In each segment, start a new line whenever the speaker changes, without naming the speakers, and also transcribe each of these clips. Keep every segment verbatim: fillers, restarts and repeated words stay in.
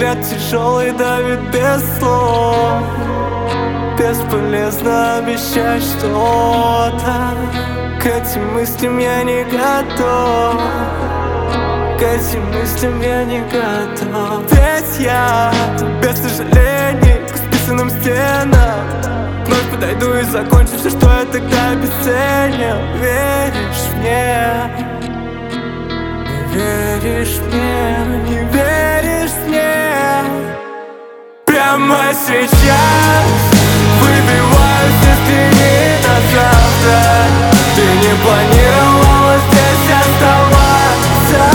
взгляд тяжелый давит без слов. Бесполезно обещать что-то. К этим мыслям я не готов. К этим мыслям я не готов. Ведь я без сожалений к списанным стенам вновь подойду и закончу все, что я тогда обесценил. Веришь мне? Не веришь мне? Не веришь мне? Прямо сейчас выбиваюсь из тени на завтра. Ты не планировала здесь оставаться.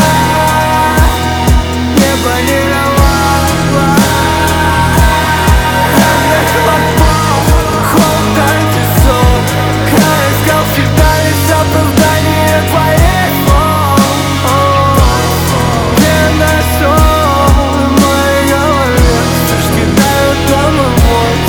Не планировала. Холод антисол. Я искал всегда лишь оправдание твоих слов. Не нашел в моей голове. Вспышки дают домой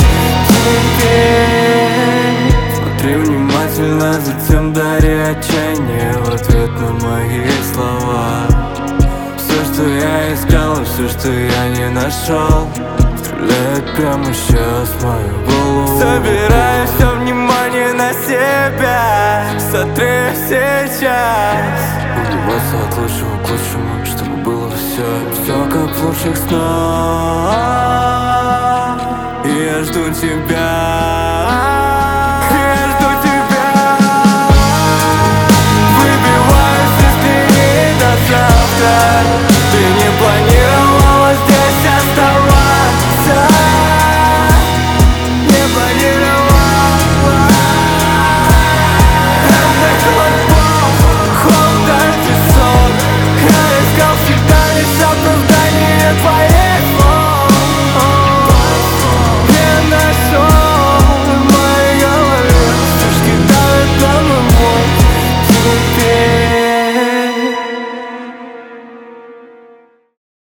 теперь. Смотри внимательно, затем дари отчаяние в ответ на мои слова. Все, что я искал, и все, что я не нашел, стреляет прямо сейчас в мою голову. Собираю все внимание на себя. Сотри сейчас. Убиваться от лучшего к лучшему, чтобы было все, все как в лучших снах. И я жду тебя.